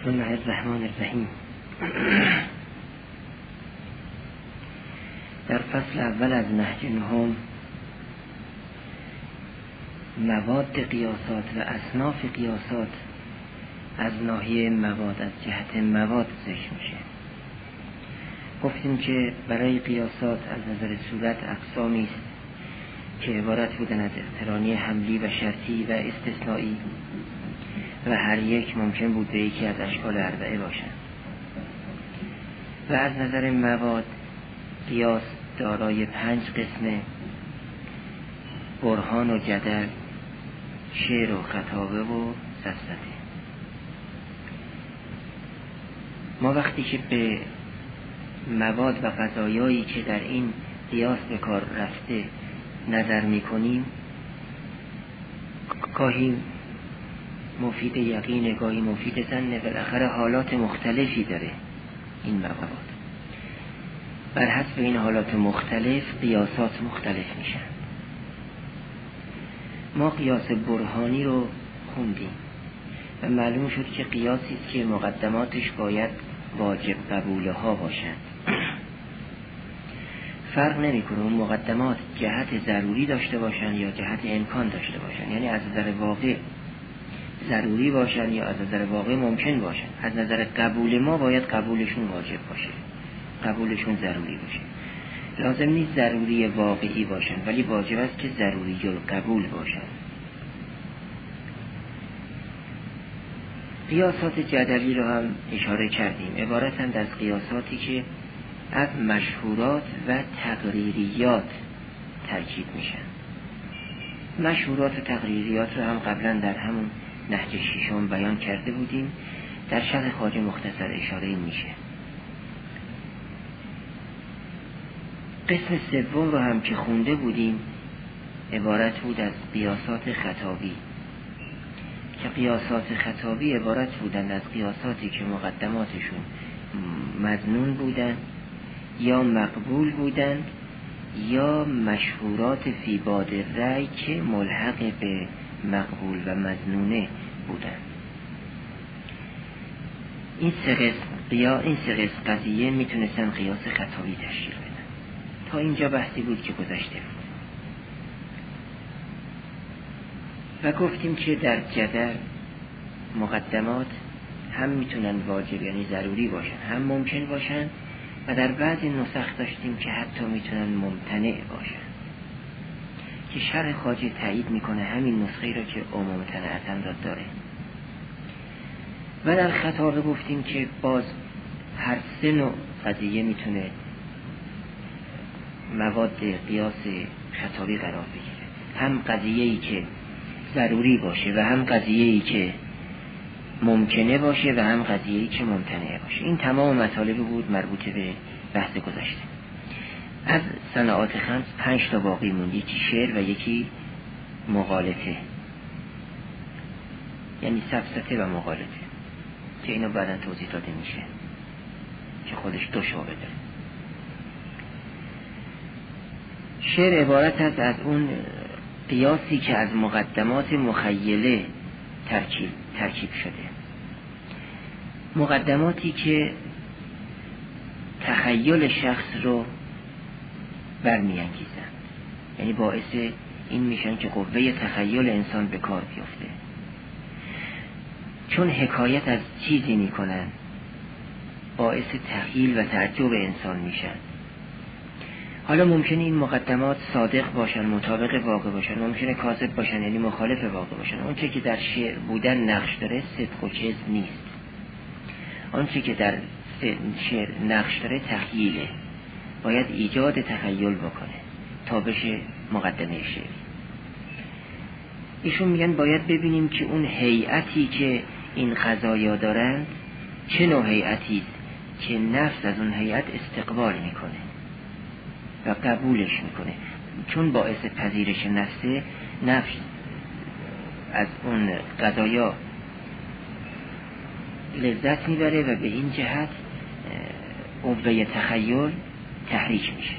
بسم الله الرحمن الرحیم. در فصل اول از نهج نهم مواد قیاسات و اصناف قیاسات از ناحیه مواد، از جهت مواد ذکر میشه. گفتیم که برای قیاسات از نظر صورت اقسامی است که عبارت بودن از اقترانی حملی و شرطی و استثنایی و هر یک ممکن بود به یکی از اشکال اربعه باشند. و از نظر مواد قیاس دارای 5 قسمه: برهان و جدل، شعر و خطابه و سفسطه. ما وقتی که به مواد و قضایایی که در این قیاس به کار رفته نظر میکنیم، گاهی مفید یقین، گاهی مفید ظن، بالاخره حالات مختلفی داره این مواد. بر حسب این حالات مختلف قیاسات مختلف میشن. ما قیاس برهانی رو خوندیم و معلوم شد که قیاسی است که مقدماتش باید واجب قبوله ها باشند. فرق نمیکنه اون مقدمات جهت ضروری داشته باشن یا جهت امکان داشته باشن، یعنی از نظر واقع ضروری باشن یا از نظر واقع ممکن باشن. از نظر قبول ما باید قبولشون واجب باشه، قبولشون ضروری باشه. لازم نیست ضروری واقعی باشن، ولی واجب است که ضروری القبول باشن. قیاسات جدلی رو هم اشاره کردیم. عبارتند از قیاساتی که از مشهورات و تقریریات ترکیب میشن. مشهورات و تقریریات رو هم قبلا در همون نهج ششم بیان کرده بودیم. در شرح خواجه مختصر اشاره میشه. قسم سوم رو هم که خونده بودیم عبارت بود از قیاسات خطابی، که قیاسات خطابی عبارت بودند از قیاساتی که مقدماتشون مظنون بودند یا مقبول بودند یا مشهورات فی باد رأی که ملحق به مقبول و مظنونه بودند. این سه قسم قضیه میتونستن قیاس خطابی تشکیل بدن. تا اینجا بحثی بود که گذشته بود و گفتیم که در جدل مقدمات هم میتونن واجب یعنی ضروری باشن، هم ممکن باشن و در بعضی نسخ داشتیم که حتی میتونن ممتنع باشن، که شرح خواجه تایید میکنه همین نسخه را که او ممتنعتن را داره. و در خطابه گفتیم که باز هر سه نوع قضیه میتونه مواد قیاس خطابی قرار بگیره. هم قضیه‌ای که ضروری باشه و هم قضیه‌ای که ممکنه باشه و هم قضیه‌ای که ممتنعه باشه. این تمام مطالب بود مربوط به بحث گذشته. از صناعات خمس 5 تا باقی موند، یکی شعر و یکی مغالطه، یعنی سفسطه و مغالطه، که اینو بعداً توضیح داده میشه که خودش 2 شعبه داره. شعر عبارت است از اون قیاسی که از مقدمات مخیله ترکیب شده، مقدماتی که تخیل شخص رو برمی‌انگیزند، یعنی باعث این میشن که قوه تخیل انسان به کار بیفته. چون حکایت از چیزی میکنن باعث تخیل و تعجب انسان میشن. حالا ممکنه این مقدمات صادق باشن، مطابق واقع باشن، ممکنه کاذب باشن یعنی مخالف واقع باشن. اون که در شعر بودن نقش داره صدق و کذب نیست. آنچه که در شعر نقش داره تخیله، باید ایجاد تخیل بکنه تا بشه مقدمه شعر. ایشون میگن باید ببینیم که اون هیئتی که این قضایا دارند چه نوع هیئتی است که نفس از اون هیئت استقبال میکنه و قبولش میکنه. چون باعث پذیرش نفس از اون قضایا لذت میبره و به این جهت قوه تخیل تحریک میشه.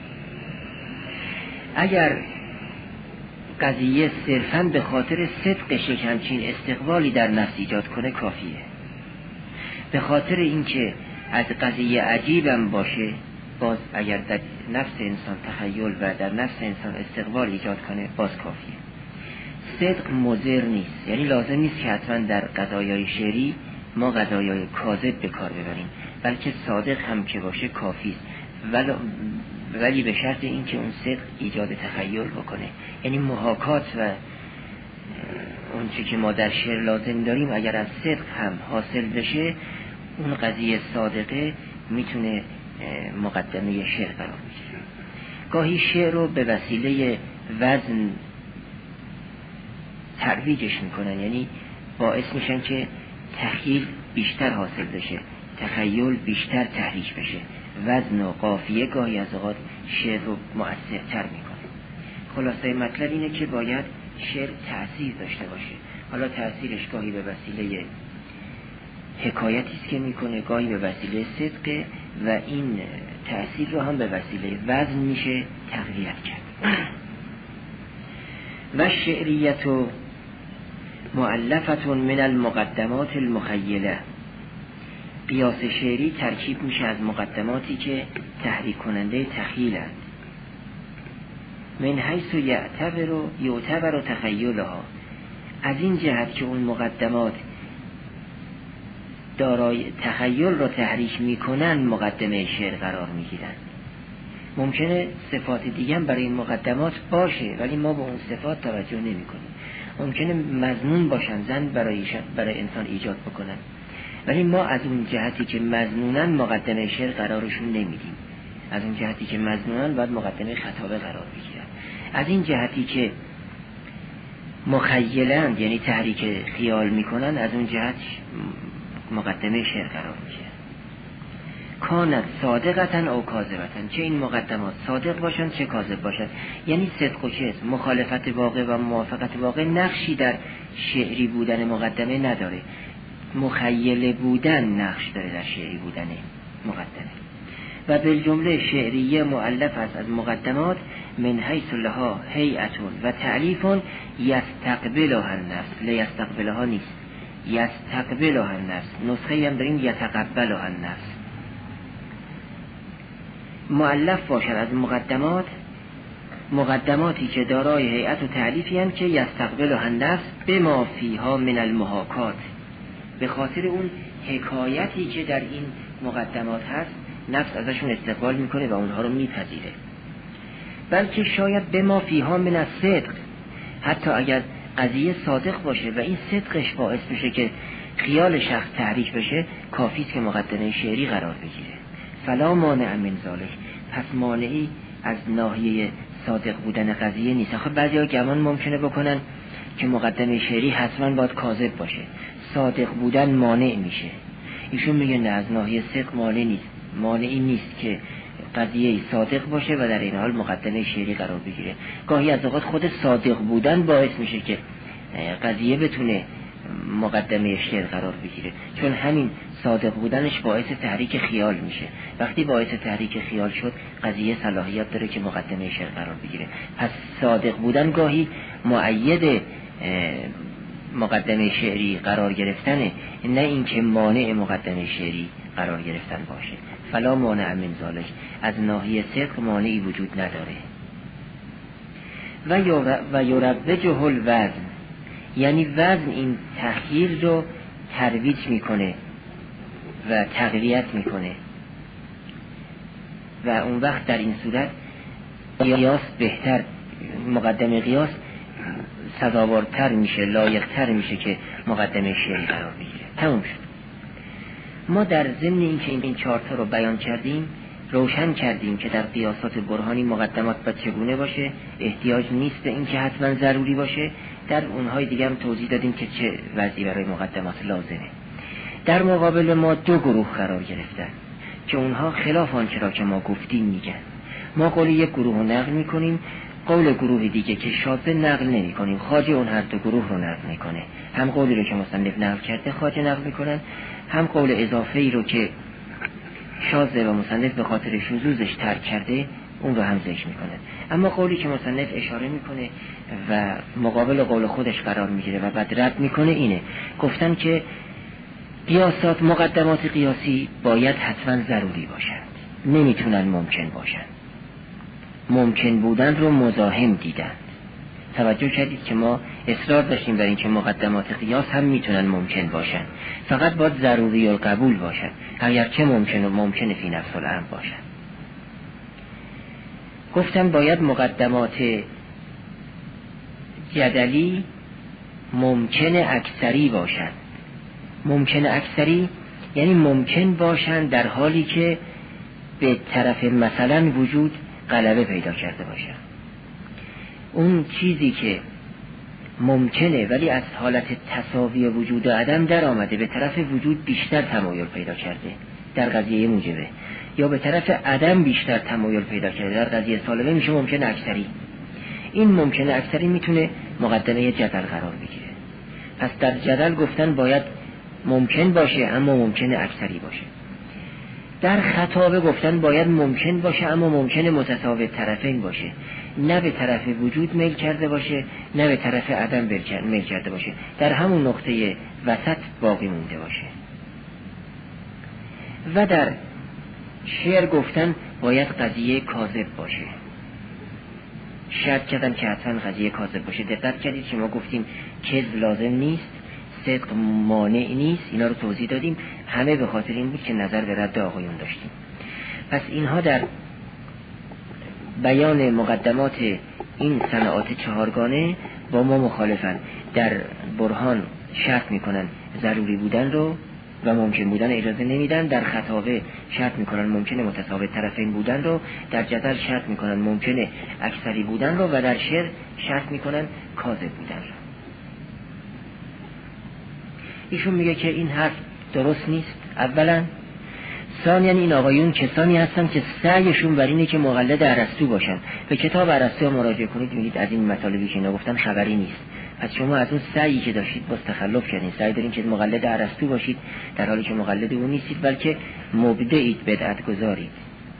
اگر قضیه صرفاً به خاطر صدقش همچین استقبالی در نفس ایجاد کنه کافیه. به خاطر اینکه از قضیه عجیبم باشه، باز اگر در نفس انسان تخیل و در نفس انسان استقبال ایجاد کنه باز کافیه. صدق مضر نیست، یعنی لازم نیست که حتما در قضایای شعری ما قضایای کاذب به کار ببریم، بلکه صادق هم که باشه کافی است، ولی به شرط اینکه اون صدق ایجاد تخیل بکنه. یعنی محاکات و اون چی که ما در شعر لازم داریم اگر از صدق هم حاصل بشه، اون قضیه صادقه میتونه مقدمه شعر قرار بگیره. گاهی شعر رو به وسیله وزن ترویجش میکنن، یعنی باعث میشن که تخیل بیشتر حاصل بشه، تخیل بیشتر تحریک بشه. وزن و قافیه گاهی از اوقات شعر رو مؤثرتر میکنه. خلاصه مطلب اینه که باید شعر تأثیر داشته باشه. حالا تأثیرش گاهی به وسیله حکایتی است که میکنه، گاهی به وسیله صدقه، و این تأثیر رو هم به وسیله وزن میشه تقویت کرد. و شعریت مؤلفة من المقدمات المخیله. قیاس شعری ترکیب میشه از مقدماتی که تحریک کننده تخیلند. من حیث یعتبر تخیلها، از این جهت که اون مقدمات دارای تخیل رو تحریک میکنن مقدمه شعر قرار میگیرن. ممکنه صفات دیگه هم برای این مقدمات باشه ولی ما به اون صفات توجه نمی کنیم. ممکنه مظنون باشن، زن برای انسان ایجاد بکنن، ولی ما از اون جهتی که مظنونن مقدمه شعر قرارشون نمیدیم. از اون جهتی که مظنونن باید مقدمه خطابه قرار بگیرن. از این جهتی که مخیلند یعنی تحریک خیال میکنن، از اون جهت مقدمه شعر قرار میگیره. کانت صادقتن او کاذبتن، چه این مقدمات صادق باشن چه کاذب باشن. یعنی صدق و کذب، مخالفت واقع و موافقت واقع نقشی در شعری بودن مقدمه نداره، مخیل بودن نقش داره در شعری بودن مقدمه. و بالجمله شعریه مؤلف است از مقدمات من حیث لها هیئتون و تعلیفون یستقبلها النفس، لیستقبلها نیست، یستقبلها النفس. نسخه هم داریم یتقبلها النفس. مؤلف باشد از مقدمات، مقدماتی که دارای هیئت و تعلیفی هستند که یستقبلها النفس بما فیها من المحاکات، به خاطر اون حکایتی که در این مقدمات هست نفس ازشون استقبال میکنه و اونها رو میپذیره. بلکه شاید بما فیها من الصدق، حتی اگر قضیه صادق باشه و این صدقش باعث بشه که خیال شخص تحریک بشه، کافی است که مقدمه شعری قرار بگیره. فلا مانع من ذلک، پس مانعی از ناحیه صادق بودن قضیه نیست. آخه بعضیا گمان ممکنه بکنن که مقدمه شعری حتما باید کاذب باشه، صادق بودن مانع میشه. ایشون میگه نه، از ناحیه صدق مانع نیست، مانعی نیست که قضیه صادق باشه و در این حال مقدمه شعری قرار بگیره. گاهی از اوقات خود صادق بودن باعث میشه که قضیه بتونه مقدمه شعر قرار بگیره، چون همین صادق بودنش باعث تحریک خیال میشه. وقتی باعث تحریک خیال شد، قضیه صلاحیت داره که مقدمه شعر قرار بگیره. پس صادق بودن گاهی مؤید مقدمه شعری قرار گرفتنه، نه اینکه مانع مقدمه شعری قرار گرفتن باشه. فلا مانع من ذلک، از ناحیه صدق مانعی وجود نداره. و یروجه الوزن، یعنی وزن این تخیل رو ترویج میکنه و تقویت میکنه و اون وقت در این صورت قیاس بهتر، مقدمه قیاس سزاوارتر میشه، لایقتر میشه که مقدمه شعری قرار بگیره. تموم شد. ما در ضمن اینکه این چارتا رو بیان کردیم روشن کردیم که در قیاسات برهانی مقدمات باید چگونه باشه، احتیاج نیست به این که حتما ضروری باشه. در اونهای دیگه هم توضیح دادیم که چه وضعی برای مقدمات لازمه. در مقابل ما دو گروه قرار گرفتن که اونها خلاف آنچه را که ما گفتیم میگن. ما قول یک گروه رو نقل میکنیم، قول گروه دیگه که شاذ نقل نمی کنیم. خواجه اون هر دو گروه رو نقل میکنه، هم قولی رو که مصنف نقل کرده خواجه نقل میکنن، هم قول اضافه‌ای رو که شاذ و مصنف به خاطر شذوذش ترک کرده اون رو هم ذکر میکنه. اما قولی که مصنف اشاره میکنه و مقابل قول خودش قرار میگیره و بعد رد میکنه اینه. گفتن که قیاسات، مقدمات قیاسی باید حتما ضروری باشند، نمیتونن ممکن باشند. ممکن بودن رو مزاحم دیدند. توجه کردید که ما اصرار داشتیم بر این که مقدمات قیاس هم میتونن ممکن باشن، فقط باید ضروری القبول باشن، اگرچه ممکن فی نفس الامر باشن. گفتم باید مقدمات جدلی ممکن اکثری باشن. ممکن اکثری یعنی ممکن باشن در حالی که به طرف مثلا وجود غلبه پیدا کرده باشن. اون چیزی که ممکنه ولی از حالت تساوی وجود و عدم در آمده به طرف وجود بیشتر تمایل پیدا کرده در قضیه موجبه، یا به طرف عدم بیشتر تمایل پیدا کرده در قضیه سالبه، میشه ممکن اکثری. این ممکن اکثری میتونه مقدمه جدل قرار بگیره. پس در جدل گفتن باید ممکن باشه اما ممکن اکثری باشه. در خطابه گفتن باید ممکن باشه اما ممکن متساوی طرفین باشه، نه به طرف وجود میل کرده باشه نه به طرف عدم میل کرده باشه، در همون نقطه وسط باقی مونده باشه. و در شعر گفتن باید قضیه کاذب باشه. شرط کردن که حتما قضیه کاذب باشه. دقت کردید که ما گفتیم کذب لازم نیست، صدق مانع نیست، اینا رو توضیح دادیم، همه به خاطر این بود که نظر به رد آقایون داشتیم. پس اینها در بیان مقدمات این صنعات چهارگانه با ما مخالفن. در برهان شرط میکنن ضروری بودن رو و ممکن بودن اجازه نمیدن، در خطابه شرط میکنن ممکن متساوی طرفین بودن رو، در جدل شرط میکنن ممکن اکثری بودن رو، و در شعر شرط میکنن کاذب بودن رو. ایشون میگه که این حرف درست نیست. اولا ثانیاً این آقایون کسانی هستن که سعیشون بر اینه که مقلد ارسطو باشن. به کتاب ارسطو مراجعه کنید می‌بینید از این مطالبی که اینا گفتن خبری نیست. پس شما از اون سعی که داشتید باز تخلف کردین، سعی دارین که مقلد ارسطو باشید در حالی که مقلد اون نیستید، بلکه مبدعید، بدعت گذارید.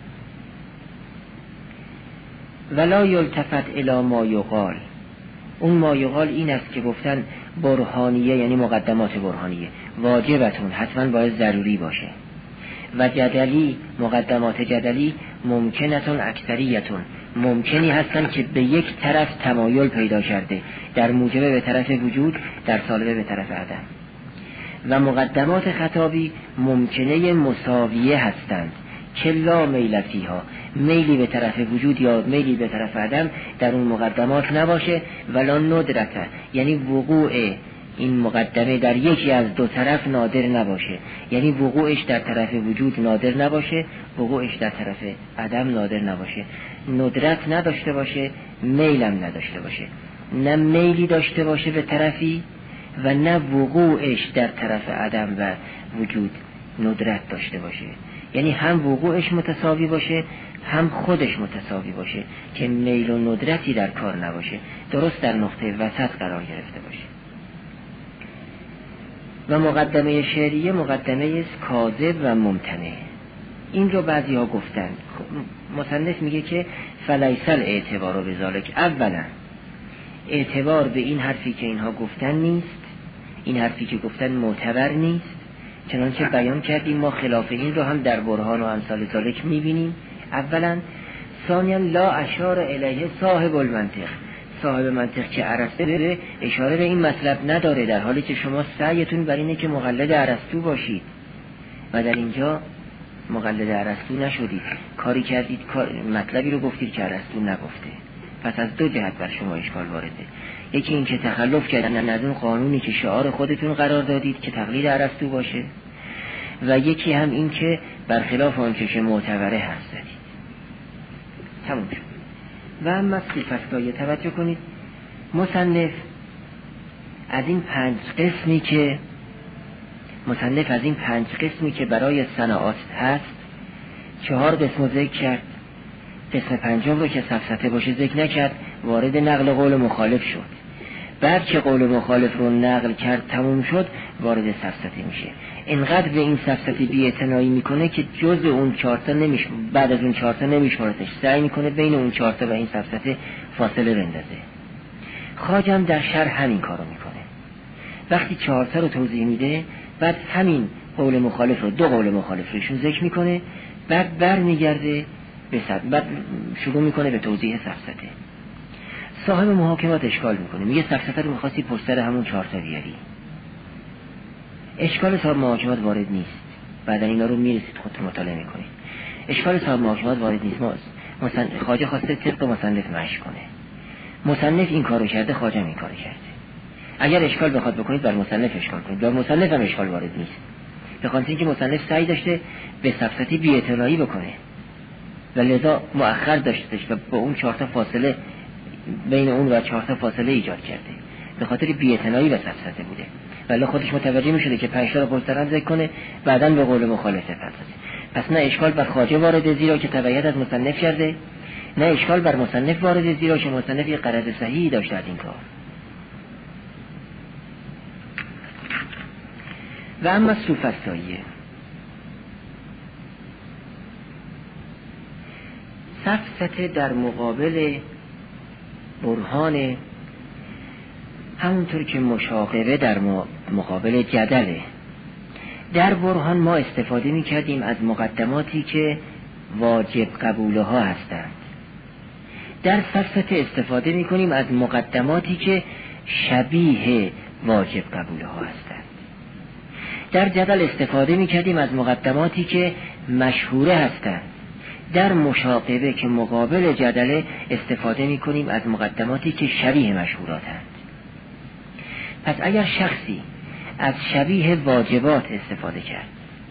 ولا یلتفت الی ما یقال. اون ما یقال این است که گفتن برهانیه یعنی مقدمات برهانیه واجبتون حتما باید ضروری باشه، و جدلی مقدمات جدلی ممکنتون اکثریتون ممکنی هستن که به یک طرف تمایل پیدا کرده، در موجبه به طرف وجود، در سالبه به طرف عدم. و مقدمات خطابی ممکنه مساویه هستند که لا میل فیها، میلی به طرف وجود یا میلی به طرف عدم در اون مقدمات نباشه. ولا ندرته یعنی وقوع این مقدمه در یکی از دو طرف نادر نباشه، یعنی وقوعش در طرف وجود نادر نباشه، وقوعش در طرف عدم نادر نباشه، ندرت نداشته باشه، میلم نداشته باشه، نه میلی داشته باشه به طرفی و نه وقوعش در طرف عدم و وجود ندرت داشته باشه، یعنی هم وقوعش متساوی باشه هم خودش متساوی باشه که میل و ندرتی در کار نباشه، درست در نقطه وسط قرار گرفته باشه. و مقدمه شعریه مقدمه کاذب و ممتنع. این رو بعضی ها گفتن. مصنف میگه که فلیسل اعتبار به ذالک. اولا اعتبار به این حرفی که اینها گفتن نیست، این حرفی که گفتن معتبر نیست، چنانچه بیان کردیم ما خلاف این رو هم در برهان و امثال ذالک میبینیم. اولا. ثانیا لا اشار الیه صاحب المنطق. صاحب منطق که ارسطو اشاره به این مطلب نداره، در حالی که شما سعیتون بر اینه که مقلد ارسطو باشید و در اینجا مقلد ارسطو نشدید، کاری کردید، مطلبی رو گفتید که ارسطو نگفته. پس از دو جهت بر شما اشکال وارده. یکی این که تخلف کردن از اون قانونی که شعار خودتون قرار دادید که تقلید ارسطو باشه، و یکی هم این که برخلاف آنچه که معتبره هست زدید. تموم شد. و اما صفتگاهی توجه کنید، مصنف از این پنج قسمی که برای صنعات هست 4 قسم ذکر کرد. قسم پنجم رو که سفسطه باشه ذکر نکرد، وارد نقل قول مخالف شد. بعد که قول مخالف رو نقل کرد تموم شد، وارد سفسطه میشه. اینقدر به این سفسطه بی‌اعتنایی میکنه که جز اون 4 تا بعد از اون 4 تا نمیشمارتش، سعی میکنه بین اون 4 تا و این سفسطه فاصله بندازه. خواجه هم در شرح همین کارو میکنه. وقتی 4 تا رو توضیح میده، بعد همین قول مخالف رو، دو قول مخالف رو ذکر میکنه، بعد برمیگرده بعد شروع میکنه به توضیح سفسطه. صاحب محاکمات اشکال میکنه، میگه سفسطه رو میخواستی پشت سر همون 4 تا بیاری. اشکال صاحب محاکمات وارد نیست، بعد اینا رو میرسید خودتون مطالعه میکنید. اشکال صاحب محاکمات وارد نیست. خواجه خواسته طبق مصنف مشی کنه، مصنف این کارو کرده، خواجه این کارو کرده. اگر اشکال بخواد بکنید بر مصنف اشکال کنید، بر مصنف هم اشکال وارد نیست، به خاطر اینکه مصنف سعی داشته به سفسطه بی‌اعتنایی بکنه و لذا مؤخر داشتش و با اون 4 تا فاصله بین اون و 4 تا فاصله ایجاد کرده، به خاطر بی‌اعتنایی به سفسطه بوده. ولی خودش متوجه می‌شده که 5 تا رو پشت سر ذکر کنه، بعداً به قول مخالف پردازه. پس نه اشکال بر خواجه وارد زیرا که تبعیت از مصنف کرده، نه اشکال بر مصنف وارد زیرا که مصنف یه غرض صحیحی داشته از این کار. و اما سوفسطائیه، سفسطه در مقابل برهان، همونطور که مشاغبه در مقابل جدله. در برهان ما استفاده می کردیم از مقدماتی که واجب قبوله ها هستند، در سفسطه استفاده می کنیم از مقدماتی که شبیه واجب قبوله ها هستند. در جدل استفاده می کردیم از مقدماتی که مشهوره هستند، در مشاغبه که مقابل جدله استفاده می کنیم از مقدماتی که شبیه مشهوراتند. پس اگر شخصی از شبیه واجبات استفاده کرد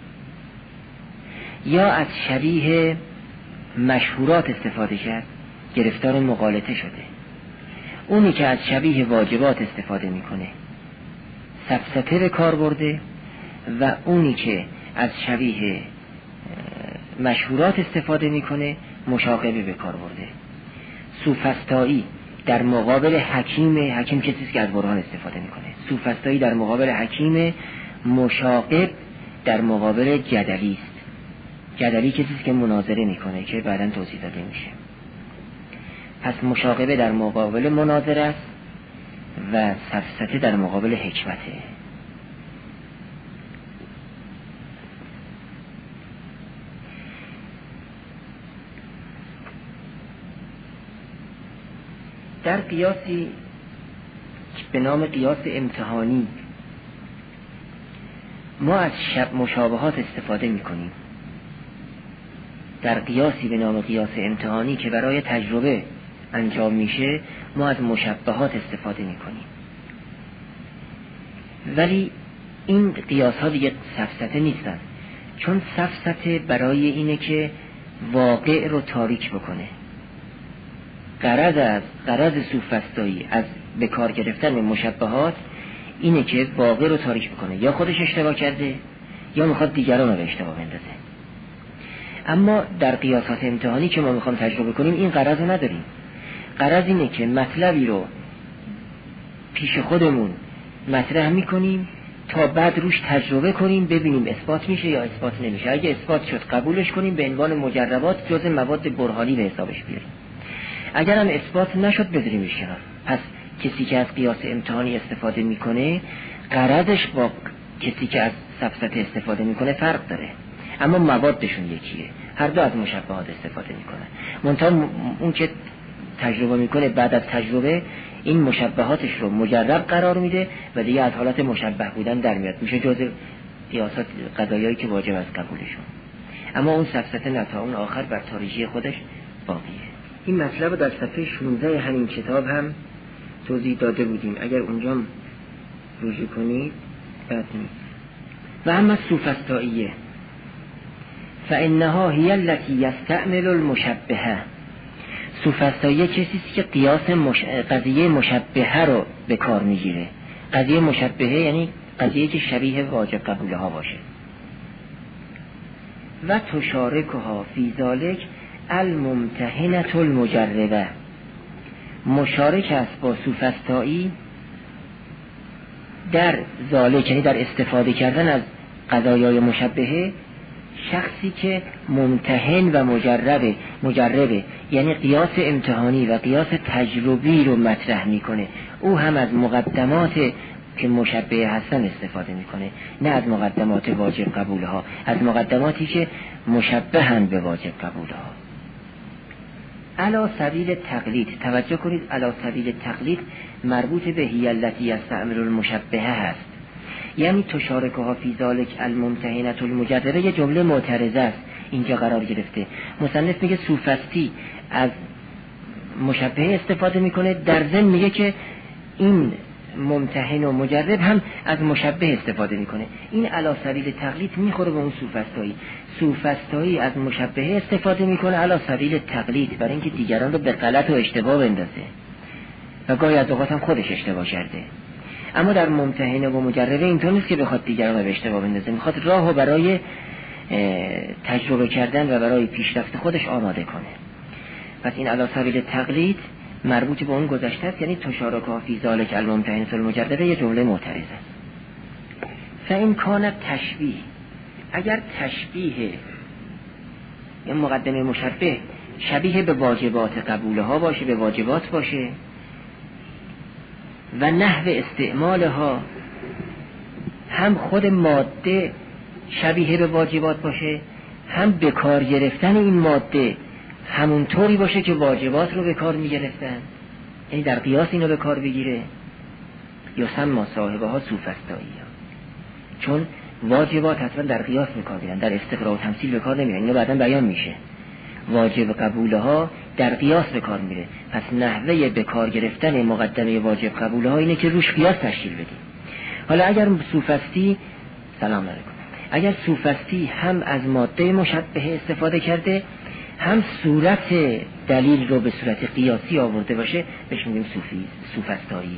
یا از شبیه مشهورات استفاده کرد، گرفتار مغالطه شده. اونی که از شبیه واجبات استفاده میکنه سفسطه به کار برده و اونی که از شبیه مشهورات استفاده میکنه مشاغبه به کار برده. سوفسطائی در مقابل حکیم کسی که از برهان استفاده میکنه. سوفسطائی در مقابل حکیم، مشاغب در مقابل جدلی است. جدلی کسی که مناظره میکنه که بعداً توضیح داده میشه. پس مشاغبه در مقابل مناظره است و سفسطه در مقابل حکمته. در قیاسی به نام قیاس امتحانی ما از مشابهات استفاده میکنیم. در قیاسی به نام قیاس امتحانی که برای تجربه انجام میشه ما از مشابهات استفاده میکنیم، ولی این قیاس ها دیگه سفسطه نیستن، چون سفسطه برای اینه که واقع رو تاریک بکنه. غرض سوفسطائی از به کار گرفتن مشابهات اینه که واقع رو تاریک بکنه، یا خودش اشتباه کرده یا میخواد دیگران رو به اشتباه بندازه. اما در قیاسات امتحانی که ما میخوام تجربه کنیم این غرض رو نداریم. غرض اینه که مطلبی رو پیش خودمون مطرح میکنیم تا بعد روش تجربه کنیم، ببینیم اثبات میشه یا اثبات نمیشه. اگه اثبات شد قبولش کنیم، به عنوان مجربات جز مواد برهانی به حسابش بیاریم. اگر هم اثبات نشد بذاریمش کنار. پس کسی که از قیاس امتحانی استفاده میکنه غرضش با کسی که از سفسطه استفاده میکنه فرق داره، اما موادشون یکیه، هر دو از مشابهات استفاده میکنه. منتها اون که تجربه میکنه بعد از تجربه این مشابهاتش رو مجرب قرار میده و دیگه از حالت مشبه بودن در میاد، میشه جزء قیاسات قضایایی که واجب از قبولشون. اما اون سفسطه نه، تا اون آخر بر تاریخی خودش باقیه. این مطلب در صفحه 16 همین کتاب هم توضیح داده بودیم، اگر اونجا رجوع کنید بد نیست. و اما سوفسطائیه فانها هی التي یستعمل المشبهه. سوفسطائیه کسی که قیاس قضیه مشبهه رو به کار میگیره. قضیه مشبهه یعنی قضیه که شبیه واجب قبوله ها باشه. و تشارکها فی ذلک الممتحنه المجربه. مشارک است با سوفسطائی در ذالک، یعنی در استفاده کردن از قضایای مشبهه، شخصی که ممتحن و مجربه، یعنی قیاس امتحانی و قیاس تجربی رو مطرح میکنه. او هم از مقدمات که مشبه هستن استفاده میکنه، نه از مقدمات واجب قبول ها، از مقدماتی که مشبه هستند به واجب قبول ها. علی سبیل تقلید، توجه کنید، علی سبیل تقلید مربوط به هی التی یستعمل المشبهه هست، یعنی تشارکها فی ذلک الممتحنة المجربه یه جمله معترضه است اینجا قرار گرفته. مصنف میگه سوفسطی از مشبهه استفاده میکنه، در ضمن میگه که این ممتحن و مجرب هم از مشبه استفاده میکنه. این علی سبیل تقلید میخوره به اون سوفسطایی. سوفسطایی از مشبهه استفاده میکنه علی سبیل تقلید، برای اینکه دیگران رو به غلط و اشتباه بندازه و گاهی از اوقات هم خودش اشتباه کرده. اما در ممتحن و مجربه اینطور نیست که بخواد دیگران رو به اشتباه بندازه، میخواد راهو برای تجربه کردن و برای پیشرفت خودش آماده کنه. پس این علی سبیل تقلید مربوط به اون گذشته است، یعنی تشارکها فی ذلک الممتحنة المجربه یه جمله معترض است. فإن کان تشبیه، اگر تشبیه این مقدمه مشبه شبیه به واجبات قبوله ها باشه، به واجبات باشه و نحو استعمالها هم خود ماده شبیه به واجبات باشه، هم به کار گرفتن این ماده همون طوری باشه که واجبات رو به کار می گرفتن، یعنی در قیاس اینو به کار بگیره، یسمى صاحبها سوفسطایی ها. چون واجبات حتما در قیاس به کار میرن، در استقراء و تمثیل به کار نمیرن، اینو بعداً بیان میشه. واجب قبوله ها در قیاس به کار میره، پس نحوه به کار گرفتن مقدمه واجب قبوله ها اینه که روش قیاس تشکیل بدیم. حالا اگر سوفسطی سلام علیکم، اگر سوفسطی هم از ماده مشبهه استفاده کرده، هم صورت دلیل رو به صورت قیاسی آورده باشه، بهش میگیم سوفسطایی.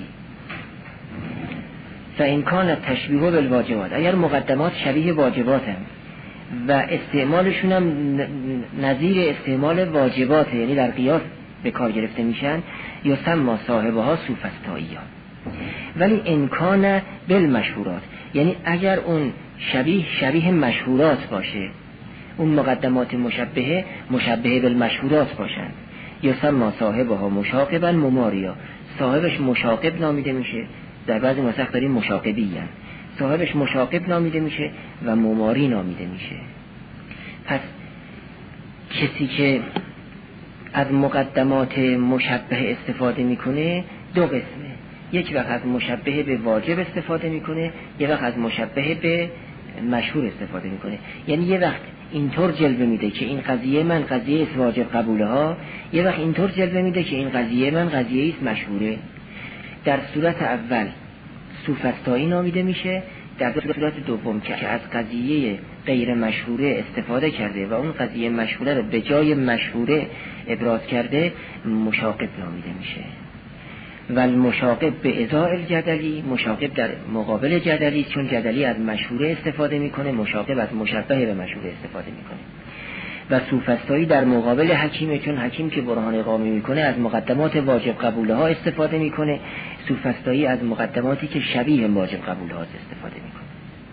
فإن کان تشبیه بالواجبات، اگر مقدمات شبیه واجبات هم و استعمالشون هم نظیر استعمال واجبات، یعنی در قیاس به کار گرفته میشن، یسمى صاحبها سوفسطایی ها. ولی ان کان بالمشهورات، یعنی اگر اون شبیه مشهورات باشه، اون مقدمات مشبهه بالمشهورات باشن، یسمى صاحبها مشاقبا مماریا، صاحبش مشاقب نامیده میشه، در بعضی نسخ داریم مشاقبی هم. صاحبش مشاقب نامیده میشه و مماری نامیده میشه. پس کسی که از مقدمات مشبه استفاده میکنه دو قسمه، یک وقت از مشبه به واجب استفاده میکنه، یک وقت از مشبه به مشهور استفاده میکنه. یعنی یه وقت اینطور جلوه میده که این قضیه من قضیه است واجب قبوله ها، یه وقت اینطور جلوه میده که این قضیه من قضیه است مشهوره. در صورت اول سوفسطایی نامیده میشه، در صورت دوم که از قضیه غیر مشهوره استفاده کرده و اون قضیه مشهوره رو به جای مشهوره ابراز کرده، مشاقب نامیده میشه. و المشاقب به ازاء الجدلی، مشاقب در مقابل جدلی، چون جدلی از مشهوره استفاده میکنه، مشاقب از مشبه به مشهوره استفاده میکنه. و سوفسطایی در مقابل حکیمه، چون حکیم که برهان اقامه میکنه از مقدمات واجب قبوله ها استفاده میکنه، سوفسطایی از مقدماتی که شبیه واجب قبوله ها استفاده میکنه.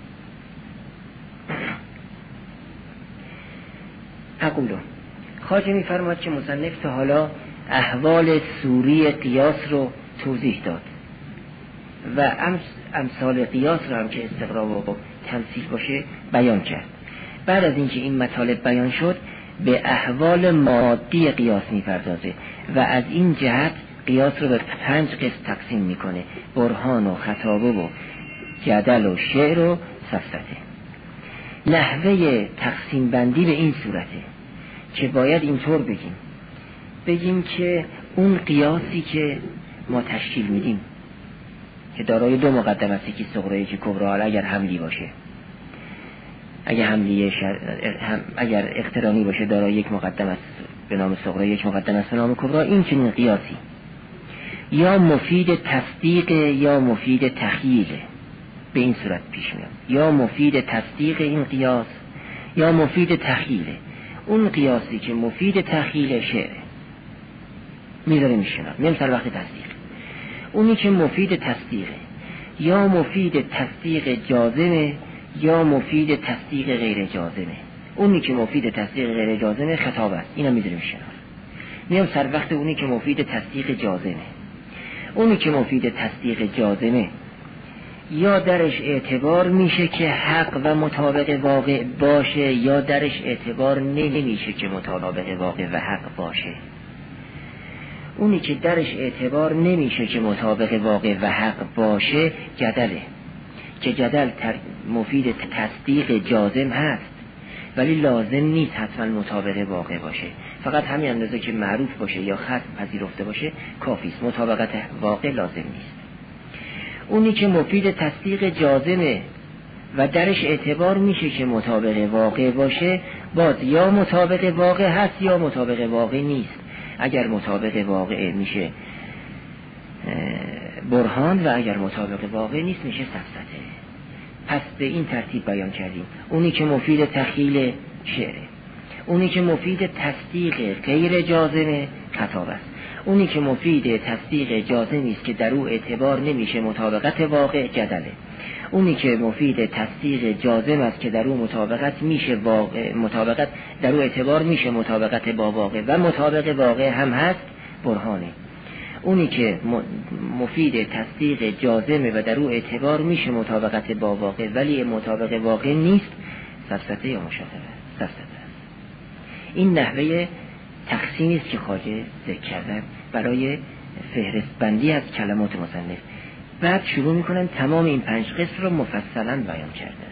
اقولو خواجه میفرماد که مصنف تا حالا احوال سوری قیاس رو توضیح داد و امثال قیاس رو هم که استقراء و تمثیل باشه بیان کرد. بعد از اینکه این مطالب بیان شد به احوال مادی قیاس میپردازه و از این جهت قیاس رو به 5 قسم تقسیم میکنه: برهان و خطابه و جدل و شعر و سفسطه. نحوه تقسیم بندی به این صورته که باید اینطور بگیم که اون قیاسی که ما تشکیل میدیم که دارای 2 مقدمه است، یکی صغرا یکی کبرا، اگر حملی باشه، اگر اقترانی باشه دارای 1 مقدمه است به نام صغرا، 1 مقدمه است به نام کبرا، این چنین قیاسی یا مفید تصدیق یا مفید تخییل به این صورت پیش میاد، یا مفید تصدیق این قیاس یا مفید تخییل. اون قیاسی که مفید تخییل شعر میذاره میشنم میم سر وقت تصدیق، اونی که مفید تصدیقه یا مفید تصدیق جازمه یا مفید تصدیق غیر جازمه. اونی که مفید تصدیق غیر جازمه خطاب است، اینا میذاره میشنم میم سر وقت اونی که مفید تصدیق جازمه. اونی که مفید تصدیق جازمه یا درش اعتبار میشه که حق و مطابق واقع باشه، یا درش اعتبار نمیشه که مطابق واقع و حق باشه. اونی که درش اعتبار نمیشه که مطابق واقع و حق باشه جدله، که جدل مفید تصدیق جازم هست ولی لازم نیست حتما مطابق واقع باشه، فقط همین اندازه که معروف باشه یا ختم پذیرفته باشه کافی است، مطابقت واقع لازم نیست. اونی که مفید تصدیق جازمه و درش اعتبار میشه که مطابق واقع باشه، باز یا مطابق واقع هست یا مطابق واقع نیست. اگر مطابق واقع میشه برهان و اگر مطابق واقع نیست میشه سفسطه. پس به این ترتیب بیان کردیم. اونی که مفید تخیل شعره، اونی که مفید تصدیق غیر جازمه خطاب است، اونی که مفید تصدیق جازمی است که در او اعتبار نمیشه مطابقت واقع جدله، اونی که مفید تصدیق جازم است که در او مطابقت میشه واقع، مطابقت در او اعتبار میشه مطابقت با واقع و مطابق واقع هم هست برهانه. اونی که مفید تصدیق جازمه و در او اعتبار میشه مطابقت با واقع ولی مطابق واقع نیست، سفسطه یا مشاطره سفسطه است. این نحوه تقسیمی است که خواجه ذکر کردن برای فهرست بندی از کلمات مصنف. بعد شروع میکنن تمام این 5 قسم رو مفصلا بیان کردن.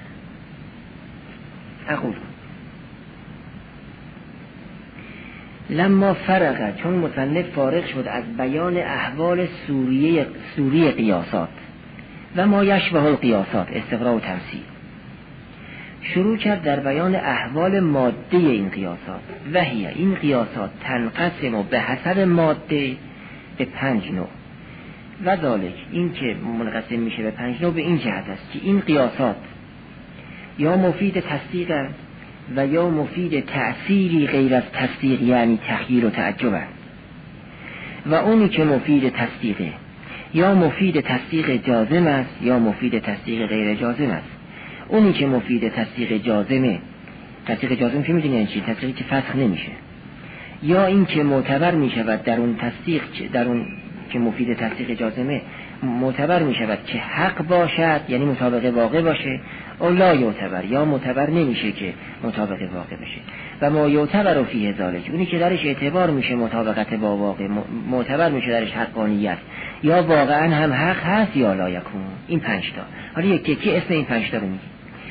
اقول لما فرغ، چون مصنف فارغ شد از بیان احوال سوری قیاسات و ما یشبه القیاسات استقراء و تمثیل، شروع کرد در بیان احوال ماده این قیاسات. و هی این قیاسات تنقسم و به حسب ماده به 5 نوع. و ذالک این که منقسم میشه به 5 نوع به این جهت است که این قیاسات یا مفید تصدیق و یا مفید تأثیری غیر از تصدیق یعنی تخییر و تعجب است. و اونی که مفید تصدیقه یا مفید تصدیق جازم است یا مفید تصدیق غیر جازم است. اونی که مفید تصدیق جازمه، تصدیق جازم که میدونی یعنی چی؟ تصدیقی که فسخ نمیشه، یا این که معتبر میشود در اون تصدیق، در اون که مفید تصدیق جازمه معتبر میشود که حق باشد یعنی مطابق واقع باشه، او لا یعتبر یا معتبر نمیشه که مطابق واقع بشه. و ما یعتبر فیه ذالک، اونی که درش اعتبار میشه مطابقت با واقع، معتبر میشه درش حقانیت، یا واقعا هم حق هست یا لا یکون. این 5 تا. حالا یکی اسم این 5 تا رو میگیم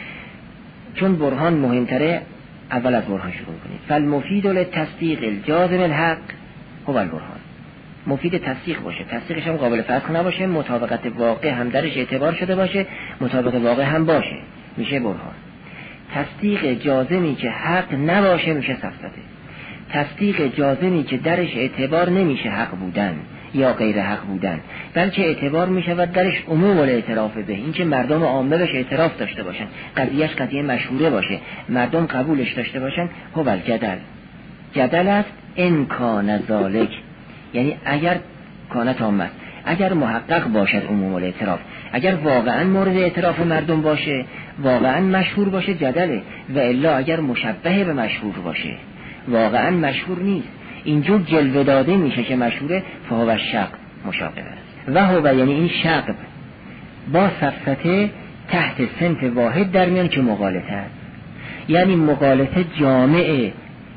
چون برهان مهمتره. اول از برهان شروع کنید. فالمفید للتصدیق الجازم الحق هو البرهان. مفید تصدیق باشه، تصدیقش هم قابل فسخ نباشه، مطابقت واقع هم درش اعتبار شده باشه، مطابق واقع هم باشه، میشه برهان. تصدیق جازمی که حق نباشه میشه سفسطه. تصدیق جازمی که درش اعتبار نمیشه حق بودن یا غیر حق بودن، بلکه اعتبار میشود درش عموم الاعتراف به، این که مردم عامه بهش اعتراف داشته باشن، قضیهش قضیه مشهوره باشه، مردم قبولش داشته باشن. هو الجدل، جدل است ان کان ذالک، یعنی اگر کانت عامه، اگر محقق باشد عموم الاعتراف، اگر واقعا مورد اعتراف مردم باشه، واقعا مشهور باشه جدله، و الا اگر مشبه به مشهور باشه واقعا مشهور نیست، اینجور جلوه داده میشه که مشهوره، فهو الشق مشابه است. و هو یعنی این شق با سفسطه تحت صنف واحد در میان که مغالطه است، یعنی مغالطه جامع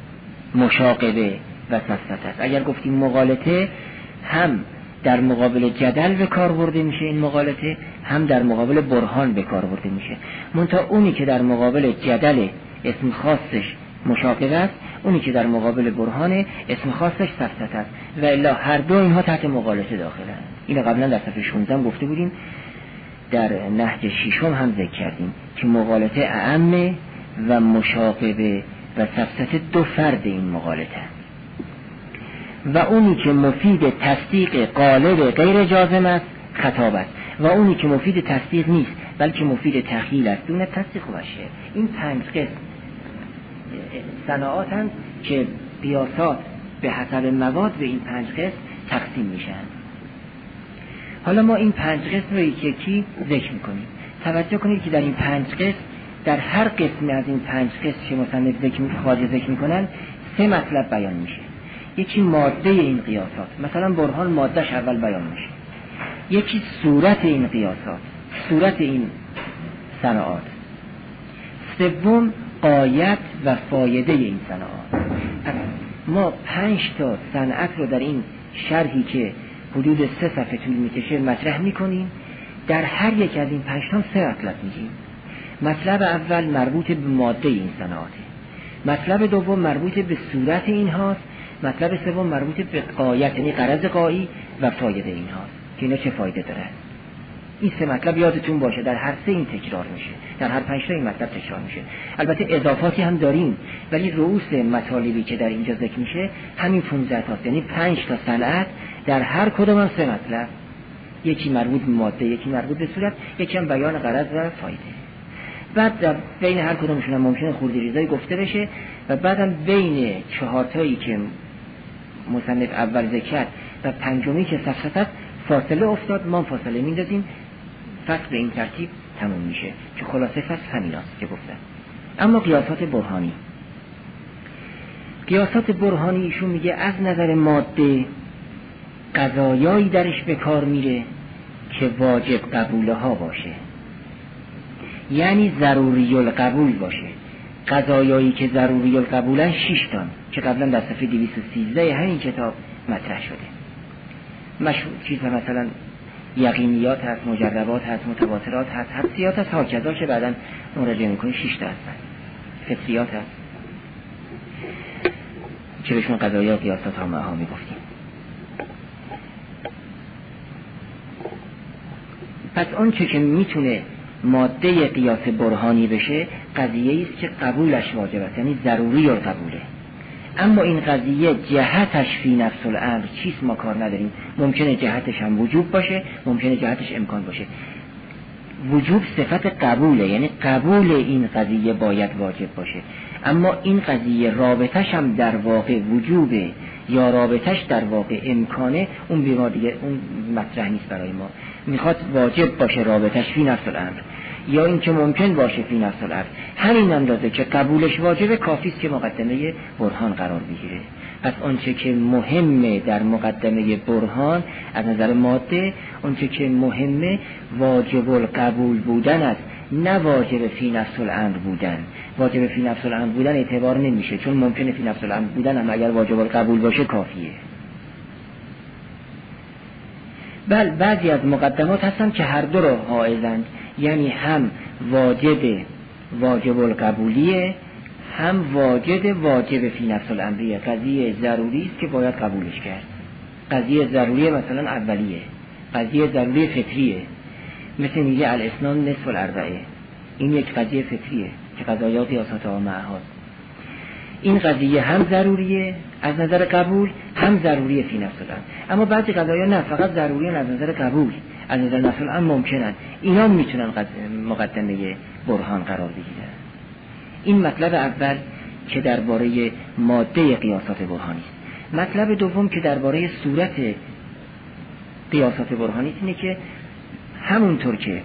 مشاقبه و سفسطه است. اگر گفتیم مغالطه هم در مقابل جدل به کار برده میشه این مغالطه، هم در مقابل برهان به کار برده میشه. منتها اونی که در مقابل جدل اسم خاصش مشاقبه است، اونی که در مقابل برهان اسم خاصش سفسطه است، و الا هر دو اینها تحت مغالطه داخلن. اینو قبلا در صفحه 16 گفته بودیم، در نهج 6 هم ذکر کردیم که مغالطه اعم و مشاقبه و سفسطه 2 فرد این مغالطه. و اونی که مفید تصدیق قالب غیر جازم است خطاب است، و اونی که مفید تصدیق نیست بلکه مفید تخیل است دون تصدیق باشه. این 5 قسم صناعاتن که قیاسات به حسب مواد به این 5 قسم تقسیم میشن. حالا ما این 5 قسم رو یکی ذکر میکنیم. توجه کنید که در این 5 قسم، در هر قسم از این 5 قسم که مصنف ذکر میکنن 3 مطلب بیان میشه. یکی ماده این قیاسات، مثلا برهان مادهش اول بیان میشه. یکی صورت این قیاسات، صورت این صنعات. سوم غایت و فایده این صنعات. ما 5 تا صنعت رو در این شرحی که حدود 3 صفحه طول میکشه مطرح میکنیم. در هر یک از این 5 تا 3 مطلب میگیم. مطلب اول مربوط به ماده این صنعاته، مطلب دوم مربوط به صورت این هاست، مطلب سوم مربوط به غایت یعنی غرض غایی و فایده این هاست که اینا چه فایده داره. این 3 مطلب یادتون باشه، در هر 3 این تکرار میشه، در هر 5 تا این مطلب تکرار میشه. البته اضافاتی هم داریم ولی رؤوس مطالبی که در اینجا ذکر میشه همین 15 تاست، یعنی 5 تا صنعت در هر کدوم از 3 مطلب، یکی مربوط به ماده، یکی مربوط به صورت، یکی هم بیان غرض و فایده. بعد در بین هر کدومشون هم ممکنه خورده ریزایی گفته بشه و بعدم بین 4 تایی که مصنف اول ذکر و 5می که صفحه فاصله افتاد، ما فاصله میندازیم، فصل به این ترتیب تموم میشه که خلاصه فصل همیناست که گفتم. اما قیاسات برهانی، قیاسات برهانی ایشون میگه از نظر ماده قضایایی درش به کار میره که واجب قبوله ها باشه، یعنی ضروری القبول باشه. قضایایی که ضروری القبولن 6 تا که قبلا در صفحه 213 همین کتاب مطرح شده. مشهور چیز مثلا یقینیات هست، مجربات هست، متواترات هست، حدسیات هست، هاکذا که بعدا مراجعه میکنیم 6 تا هستن. فطریات هست که بهشون قضایا قیاسات ها معها میگفتیم. پس اون چه که میتونه ماده قیاس برهانی بشه قضیه است که قبولش واجب است، یعنی ضروری القبوله. اما این قضیه جهتش فی نفس الامر چیست ما کار نداریم. ممکنه جهتش هم وجوب باشه، ممکنه جهتش امکان باشه. وجوب صفت قبوله، یعنی قبول این قضیه باید واجب باشه. اما این قضیه رابطش هم در واقع وجوبه یا رابطش در واقع امکانه، اون بیمار دیگه اون مطرح نیست برای ما. میخواد واجب باشه رابطش فی نفس الامر یا این که ممکن باشه فی نفس الامر، همین اندازه که قبولش واجبه کافیست که مقدمه برهان قرار بگیره. پس آنچه که مهمه در مقدمه برهان از نظر ماده، آنچه که مهمه واجب القبول بودن است، نه واجب فی نفس الامر بودن. واجب فی نفس الامر بودن اعتبار نمیشه، چون ممکنه فی نفس الامر بودن هم اگر واجب القبول باشه کافیه. بل بعضی از مقدمات هستن که هر دو رو حائزند، یعنی هم واجب القبولیه، هم واجب فی نفس الامریه. قضیه ضروری است که باید قبولش کرد. قضیه ضروریه مثلا اولیه، قضیه ضروری فطریه، مثل میگه الاسنان نصف الاربعه، این یک قضیه فطریه که قضایا قیاسات ها معهاست. این قضیه هم ضروریه از نظر قبول، هم ضروریه فی نفس الامر. اما بعضی قضایا نه، فقط ضروریه از نظر قبول، از نظر نفس الامر ممکنن. اینا میتونن مقدمه برهان قرار بگیرن. این مطلب اول که درباره ماده قیاسات برهانی است. مطلب دوم که درباره صورت قیاسات برهانی است اینه که همونطور که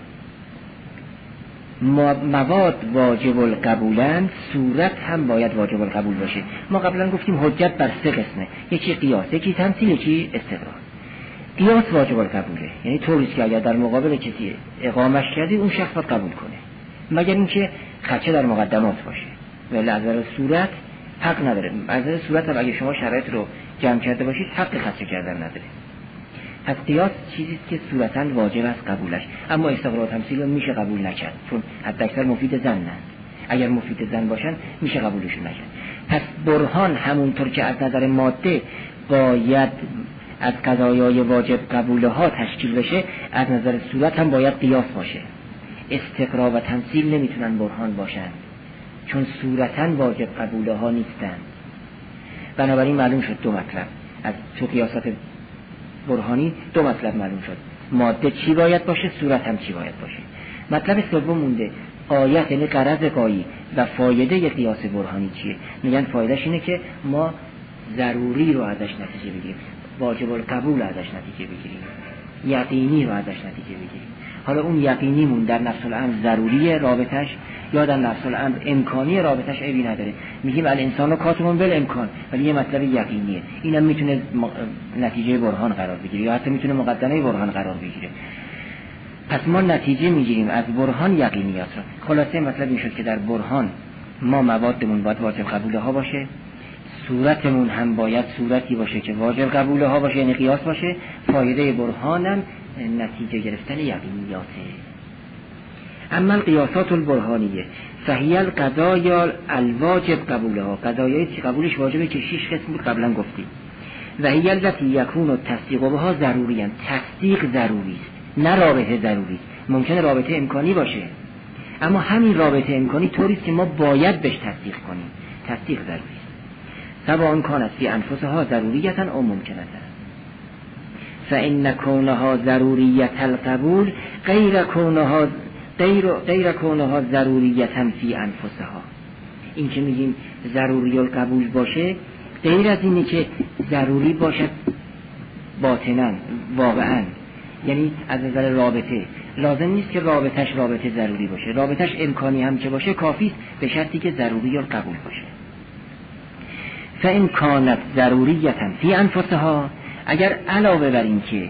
مواد واجب القبولن، صورت هم باید واجب القبول باشه. ما قبلا گفتیم حجت بر 3 قسمه، یکی قیاس، یکی تمثیل، یکی استدلال. قیاس واجب القبوله، یعنی طوری که اگر در مقابل کسی اقامش کردی اون شخص باید قبول کنه، مگر اینکه خدشه در مقدمات باشه. ولی از نظر صورت حق نداره. از نظر صورت هم اگه شما شرایط رو جمع کرده باشید حق خدشه کردن نداره. پس قیاس چیزی که صورتاً واجب است قبولش، اما استقرار و تمثیل رو میشه قبول نکرد، چون حتی اکثر مفید زن نه. اگر مفید زن باشن میشه قبولشون نکرد. پس برهان همونطور که از نظر ماده باید از قضایای واجب قبوله ها تشکیل بشه، از نظر صورت هم باید قیاس باشه. استقرار و تمثیل نمیتونن برهان باشن، چون صورتاً واجب قبوله ها نیستن. بنابراین معلوم شد 2 مطلب از تو قیاسات برهانی، 2 مطلب معلوم شد. ماده چی باید باشه، صورت هم چی باید باشه. مطلب سوم مونده، غایت یعنی غرض غایی و فایده قیاس برهانی چیه. میگن فایدهش اینه که ما ضروری رو ازش نتیجه بگیریم، واجب القبول ازش نتیجه بگیریم، یقینی رو ازش نتیجه بگیریم. حالا اون یقینیمون در نفس الامر ضروریه رابطش یا در نفس الامر امکانی رابطش عیبی نداره. میگیم الانسان کاتمون بالامکان، ولی یه مطلب یقینیه، اینم میتونه نتیجه برهان قرار بگیره یا حتی میتونه مقدمه برهان قرار بگیره. پس ما نتیجه میگیریم از برهان یقینیات را. خلاصه مطلب این شد که در برهان ما موادمون باید واجب قبوله ها باشه، صورتمون هم باید صورتی باشه که واجب قبوله ها باشه، یعنی قیاس باشه. فایده برهانم نتیجه گرفتن یقینیاته. اما القیاسات البرهانیه فهی القضایا الواجب قبولها، قضایایی که قبولش واجبه که 6 قسم بود قبلا گفتیم. و هی التي یکون التصدیق بها ضروریاً، تصدیق ضروری است نه رابطه ضروری است. ممکنه رابطه امکانی باشه اما همین رابطه امکانی طوری است که ما باید بهش تصدیق کنیم. تصدیق ضروری است. سواء کانت فی انفسها ضروریتا او ممکنتا، فإن کونها ضروریت القبول غیر کونها ضروریتا فی انفسها. این که میگیم ضروری القبول باشه غیر از اینه که ضروری باشد باطناً واقعاً، یعنی از نظر رابطه لازم نیست که رابطه ضروری باشه، رابطش امکانی هم که باشه کافی است به شرطی که ضروری القبول باشه. فإن کانت ضروریتا فی انفسها، اگر علاوه بر این که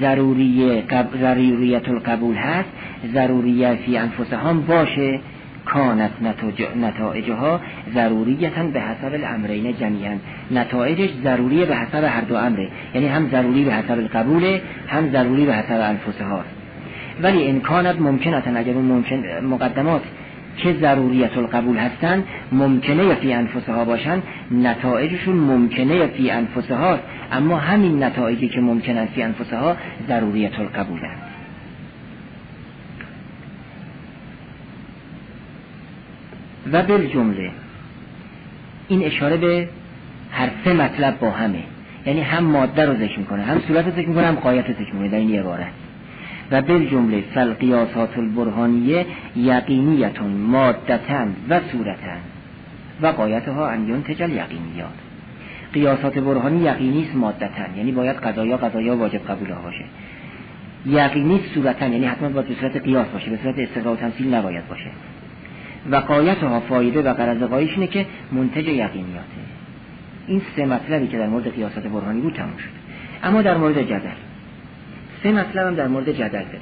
ضروریت القبول هست ضروریت فی انفسها باشه، کانت نتایجها ضروریتا به حسب الامرین جمیعا، نتایجش ضروریه به حسب هر دو امره، یعنی هم ضروری به حسب القبول هم ضروری به حسب انفسها. ولی ان کانت ممکنتا، اگر اون مقدمات که ضروریت القبول هستن ممکنه فی انفسها باشن، نتایجشون ممکنه فی انفسها، اما همین نتایجی که ممکنن فی انفسها ضروریت القبول هست. و بالجمله این اشاره به هر سه مطلب با همه، یعنی هم ماده رو ذکر میکنه، هم صورت رو ذکر میکنه، هم غایت رو ذکر میکنه در این عبارت. و بالجمله فالقیاسات البرهانیه یقینیتون مادتن و صورتن و غایتها ان ینتج الیقینیات. قیاسات برهانی یقینی است مادتن، یعنی باید قضایا واجب قبول ها باشه. یقینی است صورتن، یعنی حتما باید به صورت قیاس باشه، به صورت استقرار و تمثیل نباید باشه. و غایتها فایده و غرض غایش اینه که منتج یقینیاته. این سه مطلبی که در مورد قیاسات برهانی بود تموم شد. اما در مورد جدل سه مطلب هم در مورد جدل داریم.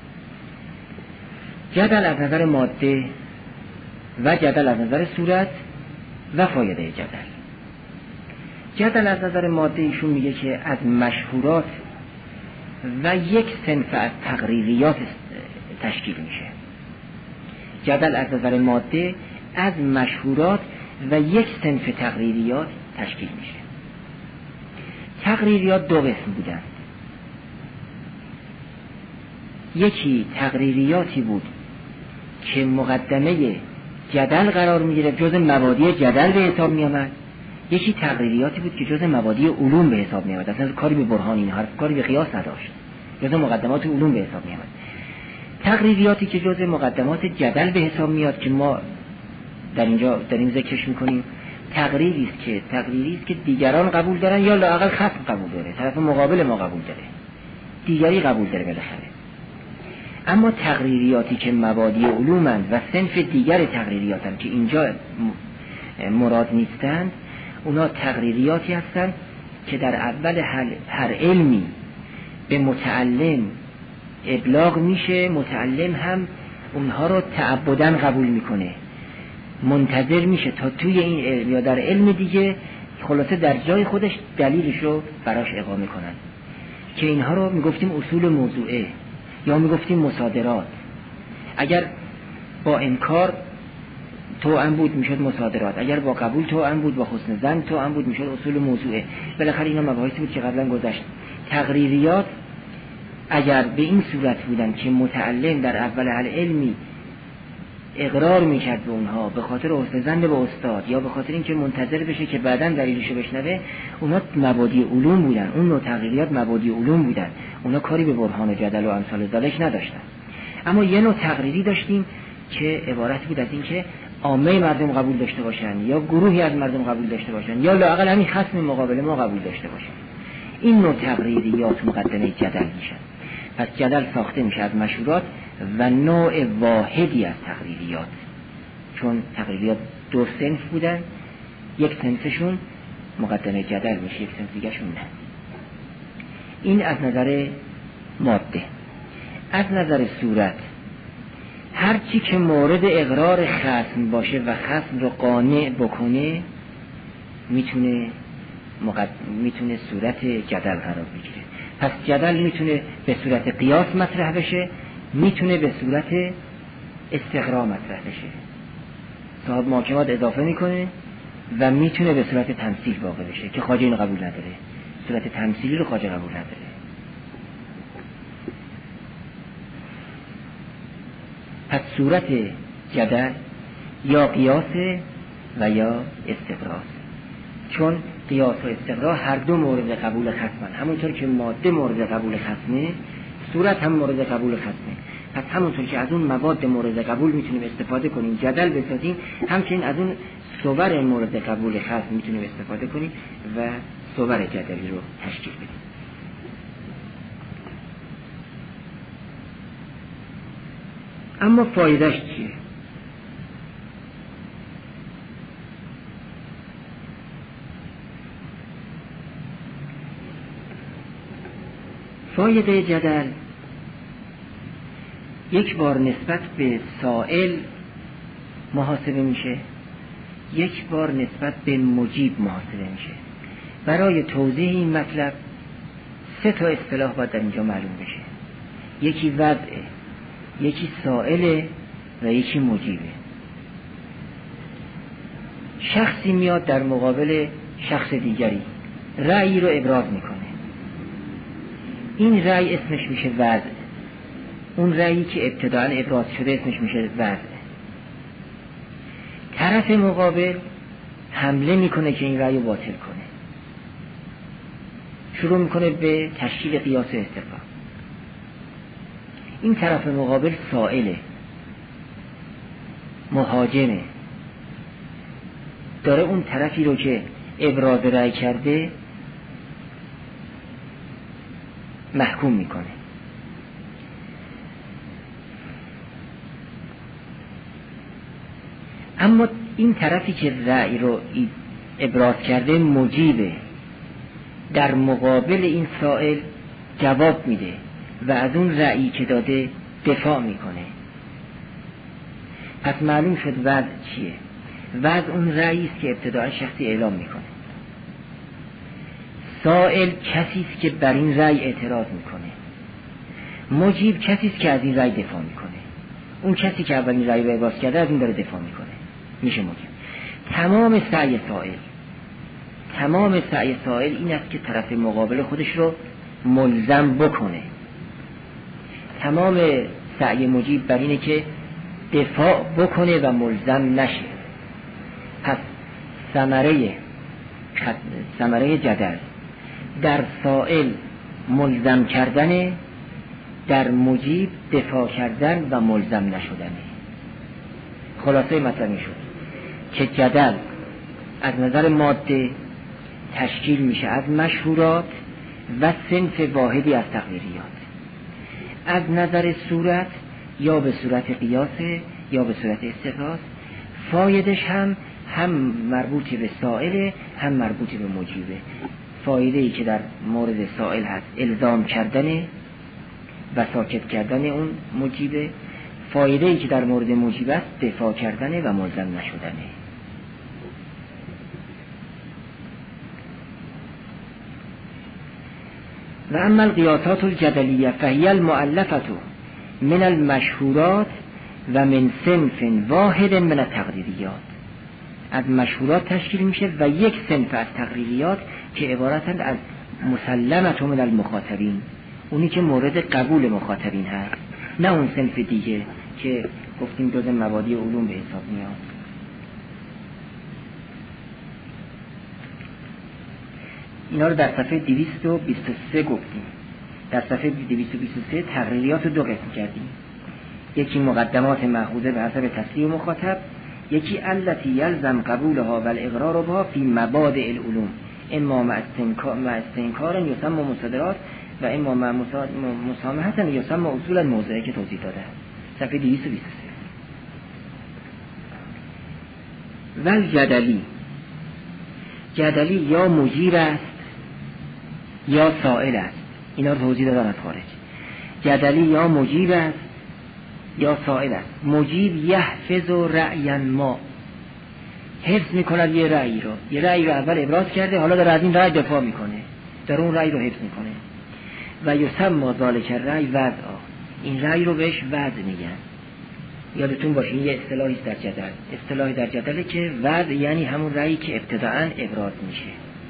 جدل از نظر ماده و جدل از نظر صورت و فایده جدل. جدل از نظر ماده ایشون میگه که از مشهورات و یک صنف از تقریریات تشکیل میشه. جدل از نظر ماده از مشهورات و یک صنف تقریریات تشکیل میشه. تقریریات دو قسم بودن. یکی تقریریاتی بود که مقدمه جدل قرار میگرفت، جز مبادی جدل به حساب میامد. یکی تقریریاتی بود که جز مبادی علوم به حساب میامد، اصلا کاری به برهان این حرف کاری به قیاس نداشت، جز مقدمات علوم به حساب میامد. تقریریاتی که جز مقدمات جدل به حساب میاد که ما در اینجا داریم ذکرش میکنیم، تقریری است که دیگران قبول دارن یا لااقل خصم قبول داره، طرف مقابل ما قبول داره، دیگری قبول داره بالاخره. اما تقریریاتی که مبادی علومند و صنف دیگر تقریریاتند که اینجا مراد نیستند، اونا تقریریاتی هستند که در اول هر علمی به متعلم ابلاغ میشه، متعلم هم اونها رو تعبداً قبول میکنه، منتظر میشه تا توی این علم یا در علم دیگه خلاصه در جای خودش دلیلش رو براش اقامه کنن، که اینها رو میگفتیم اصول موضوعه یا میگفتیم مصادرات. اگر با انکار توأم بود میشد مصادرات، اگر با قبول توأم بود، با حسن ظن توأم بود میشد اصول موضوعه. بالاخره اینا مباحثی بود که قبلا گذشت. تقریریات اگر به این صورت بودن که متعلم در اول هر علمی اقرار میکرد به اونها به خاطر حسن ظن به استاد یا به خاطر اینکه منتظر بشه که بعداً دلیلشو بشنوه، اونا مبادی علوم بودن، اون نوع تقریریات مبادی علوم بودن، اونا کاری به برهان و جدل و امثال ذالک نداشتن. اما یه نوع تقریری داشتیم که عبارت بود از این که عامه مردم قبول داشته باشن یا گروهی از مردم قبول داشته باشن یا لااقل همین خصم مقابل ما قبول داشته باشن. این نوع تقریریات مقدمه جدل میشن. پس جدل ساخته میشه از مشهورات و نوع واحدی از تقریریات، چون تقریریات دو صنف بودن، یک صنفشون مقدمه جدل میشه، یک صنف دیگه‌شون نه. این از نظر ماده. از نظر صورت هر چی که مورد اقرار خصم باشه و خصم رو قانع بکنه میتونه صورت جدل قرار بگیره. پس جدل میتونه به صورت قیاس مطرح بشه، میتونه به صورت استقرا مطرح بشه، صاحب محاکمات اضافه میکنه، و میتونه به صورت تمثیل واقع بشه که خواجه اینو قبول نداره. صورت تمثیلی رو خواجه قبول نداره. پس صورت جدل یا قیاس و یا استقراء، چون قیاس و استقراء هر دو مورد قبول خصمن. همونطور که ماده مورد قبول خصمه، صورت هم مورد قبول خصمه. پس همونطور که از اون مواد مورد قبول میتونیم استفاده کنیم جدل بسازیم، همچنین از اون صور مورد قبول خصم میتونیم استفاده کنیم و صور جدلی رو تشکیل بدیم. اما فایدهش چیه؟ فایده جدل یک بار نسبت به سائل محاسبه میشه، یک بار نسبت به مجیب محاسبه میشه. برای توضیح این مطلب 3 تا اصطلاح باید در اینجا معلوم بشه. یکی وضعه، یکی سائله و یکی مجیبه. شخصی میاد در مقابل شخص دیگری رأی رو ابراز میکنه، این رأی اسمش میشه وضع. اون رأیی که ابتداءً ابراز شده اسمش میشه وضع. طرف مقابل حمله میکنه که این رأی رو باطل کنه، شروع میکنه به تشکیل قیاس استقرا. این طرف مقابل سائله، مهاجمه، داره اون طرفی رو که ابراز رأی کرده محکوم میکنه. اما این طرفی که رأی رو ابراز کرده مجیبه، در مقابل این سائل جواب میده و از اون رأیی که داده دفاع میکنه. پس معلوم شد وضع چیه؟ وضع اون رأیی است که ابتداء شخصی اعلام میکنه. سائل کسی است که بر این رأی اعتراض میکنه. مجیب کسی است که از این رأی دفاع میکنه. اون کسی که اولین رأی رو ابراز کرده از این داره دفاع میکنه، میشه مجیب. تمام سعی سائل این است که طرف مقابل خودش رو ملزم بکنه. تمام سعی مجیب بر اینه که دفاع بکنه و ملزم نشه. پس ثمره جدل در سائل ملزم کردن، در مجیب دفاع کردن و ملزم نشدنه. خلاصه مطلب شد که جدل از نظر ماده تشکیل میشه از مشهورات و صنف واحدی از تقریریات. از نظر صورت یا به صورت قیاسه یا به صورت استقراء. فایدهش هم مربوط به سائله هم مربوط به مجیبه. فایده‌ای که در مورد سائل هست الزام کردن و ساکت کردن اون مجیبه، فایده‌ای که در مورد مجیب است دفاع کردن و ملزم نشدنه. و اما القیاسات الجدلیه فهی المؤلفه من المشهورات و من صنف واحد من التقریریات. از مشهورات تشکیل میشه و یک صنف از تقریریات که عبارتند از مسلمه من المخاطبین، اونی که مورد قبول مخاطبین هست، نه اون صنف دیگه که گفتیم جزء مبادی علوم به حساب میاد. اینا رو در صفحه 223 گفتیم. در صفحه 223 تقریریات رو 2 قسم کردیم. یکی مقدمات مأخوذه به حسب تصریح مخاطب، یکی التی یلزم قبولها و الاقرار بها فی مبادئ العلوم، اما مع استنکار یسمى مصادرات و اما مع مسامحه یسمى اصول الموضعی که توضیح داده. صفحه 223. و جدلی یا مجیر است یا سائل است. اینا رو توضیح دادم از خارج. جدلی یا مجیب است یا سائل است. مجیب یحفظ رأی ما، حفظ میکند یه رأی رو اول ابراز کرده، حالا داره از این رأی دفاع میکنه، داره اون رأی رو حفظ میکنه. و یسمى ذلک الرأی وضعا، این رأی رو بهش وضع میگن. یادتون باشه این یه اصطلاحی در جدل، اصطلاحی در جدله که وضع یعنی همون رأیی که ابتداءً ابراز میشه.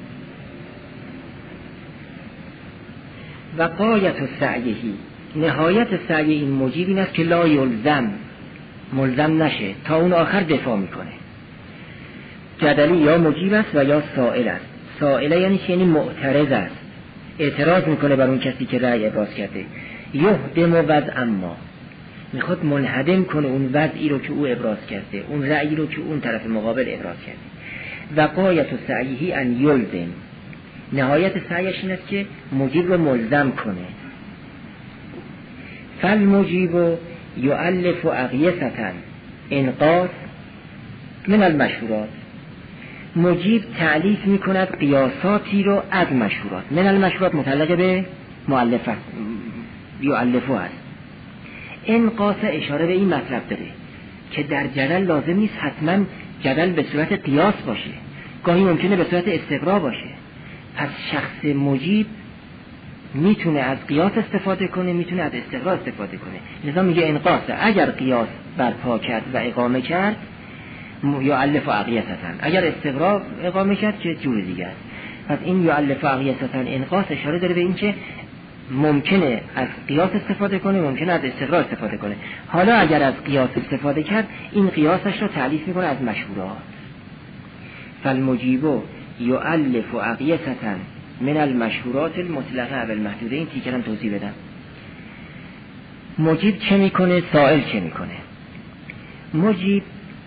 و غایت سعیهی، نهایت سعی این مجیب این است که لا یلزم، ملزم نشه، تا اون آخر دفاع میکنه. جدلی یا مجیب است و یا سائل است. سائله یعنی چی؟ یعنی معترض است، اعتراض میکنه بر اون کسی که رأی ابراز کرده. یهدم وضع اما، میخواد منهدم کنه اون وضعی رو که او ابراز کرده، اون رأیی رو که اون طرف مقابل ابراز کرده. و غایت سعیهی ان یلزم، نهایت سعیش این است که مجیب رو ملزم کنه. فالمجیب یؤلف اغیثة انقاص من المشهورات، مجیب تألیف میکند قیاساتی رو از مشهورات. من المشهورات متعلق به مؤلفه یؤلفه است. انقاص اشاره به این مطلب داره که در جدل لازم نیست حتما جدل به صورت قیاس باشه، گاهی ممکنه به صورت استقرا باشه. پس شخص مجیب میتونه از قیاس استفاده کنه، میتونه از استقرا استفاده کنه. لذا میگه انقاص، اگر قیاس برپا کرد و اقامه کرد یؤلف اغیثة، اگر استقرا اقامه کرد که جور دیگه است. پس این یؤلف اغیثة انقاص اشاره داره به این که ممکنه از قیاس استفاده کنه، ممکنه از استقرا استفاده کنه. حالا اگر از قیاس استفاده کرد این قیاسش رو تعلیف میکنه از مشهورات. فالمجیب یؤلف اغیثة من المشهورات المطلقه و المحدوده. این تیکرم توضیح بدم. مجیب چه میکنه؟ سائل چه میکنه؟ مجیب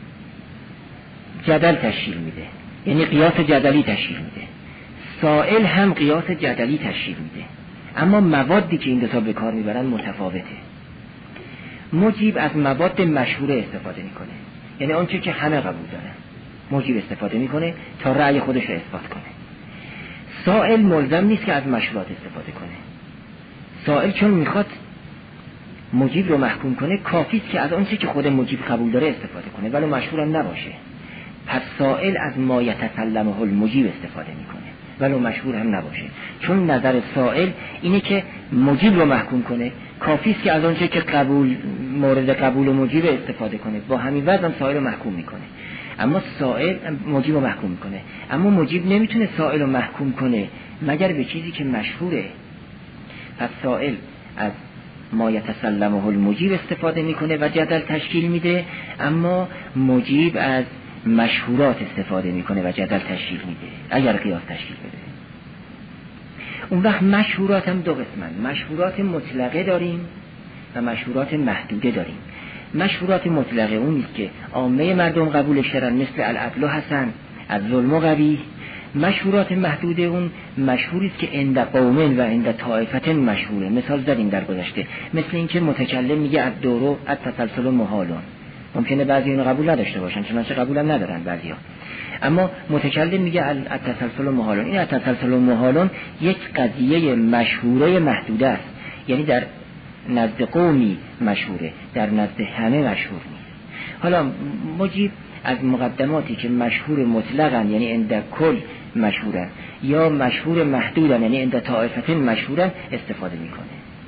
جدل تشکیل میده، یعنی قیاس جدلی تشکیل میده. سائل هم قیاس جدلی تشکیل میده، اما موادی که این دو تا به کار میبرن متفاوته. مجیب از مواد مشهوره استفاده میکنه، یعنی آنچه که همه قبول دارن مجیب استفاده میکنه تا رأی خودش رو اثبات کنه. سائل ملزم نیست که از مشهورات استفاده کنه. سائل چون میخواد مجیب رو محکوم کنه کافی است که از آنچه که خود مجیب قبول داره استفاده کنه، ولی مشهور هم نباشه. پس سائل از ما یتسلمه المجیب استفاده میکنه ولی مشهور هم نباشه، چون نظر سائل اینه که مجیب رو محکوم کنه، کافی است که از آنچه که قبول مورد قبول مجیب استفاده کنه، با همین وضع سائل رو محکوم میکنه. اما سائل مجیب رو محکوم میکنه، اما مجیب نمیتونه سائل رو محکوم کنه مگر به چیزی که مشهوره. پس سائل از ما یتسلمه المجیب استفاده میکنه و جدل تشکیل میده، اما مجیب از مشهورات استفاده میکنه و جدل تشکیل میده اگر قیاس تشکیل بده. اون وقت مشهورات هم دو قسمن، مشهورات مطلقه داریم و مشهورات محدوده داریم. مشهورات مطلقه اون نیست که عامه مردم قبولش دارن، مثل العدل حسن، الظلم قبیح. مشهورات محدوده اون مشهوری است که عند قوم و عند طائفه مشهوره. مثال زدیم در گذشته، مثل اینکه متکلم میگه الدور التسلسل محالون. ممکنه بعضی اون قبول نداشته باشن، چنانچه قبول هم ندارن بعضیا، اما متکلم میگه التسلسل محالون. این التسلسل محالون یک قضیه مشهوره محدوده است، یعنی در نزد قومی مشهوره، در نزد همه مشهور نیست. حالا مجیب از مقدماتی که مشهور مطلقاً یعنی عند کل مشهورن یا مشهور محدودن یعنی عند طائفه مشهورن استفاده میکنه.